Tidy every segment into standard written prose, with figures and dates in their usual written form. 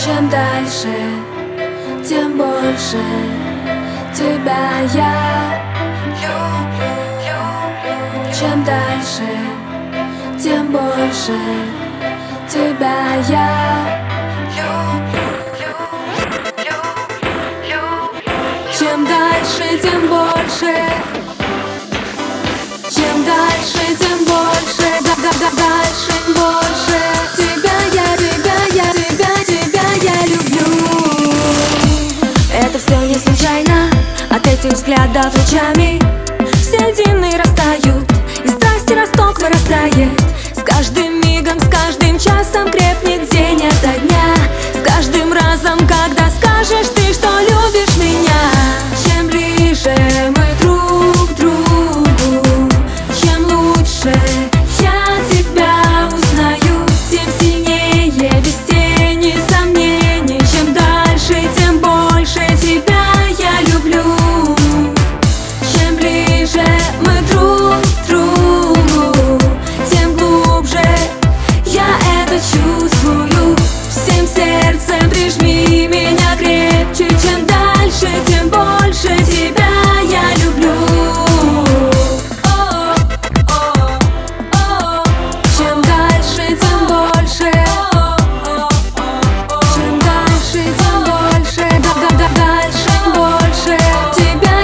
Чем дальше, тем больше тебя я люблю. Чем дальше, тем больше тебя я люблю. Чем дальше, тем больше. Чем дальше, тем больше. Дальше больше тебя я люблю. Это все не случайно. От этих взглядов лучами все льдины растают, и страсти росток вырастает. С каждым мигом, с каждым часом крепнет день ото дня. С каждым разом, когда скажешь ты, что любишь меня. Чем ближе мы друг к другу, чем лучше я тебя узнаю, тем сильнее, без тени сомнений. Чем дальше, тем больше тебя я люблю. Чем ближе мы друг к другу, тем глубже я это чувствую. Всем сердцем прижми меня крепче. Чем дальше, тем больше тебя я люблю. Чем дальше, тем больше. Чем дальше, тем больше. Дальше больше тебя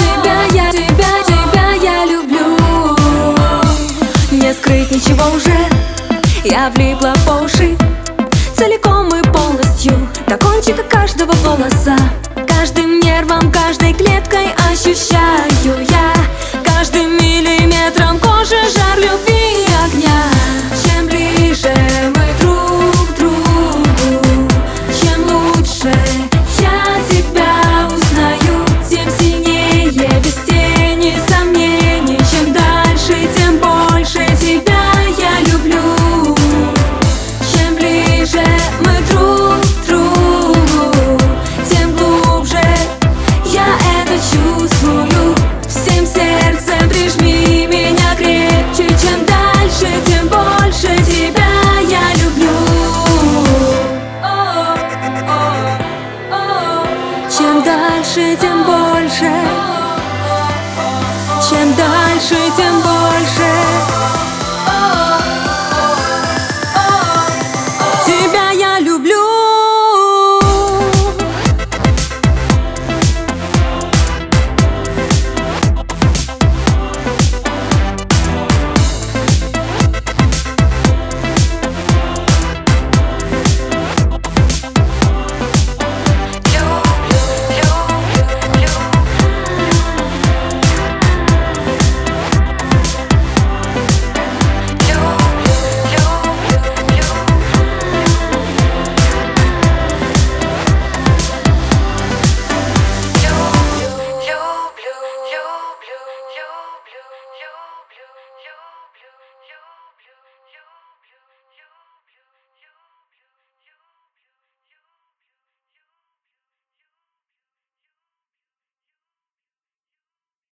я люблю. Не скрыть ничего уже, я влипла по уши целиком и полностью, до кончика каждого волоса. Каждым нервом, каждой клеткой ощущаю я, каждым миллиметром кожи жар любви и огня.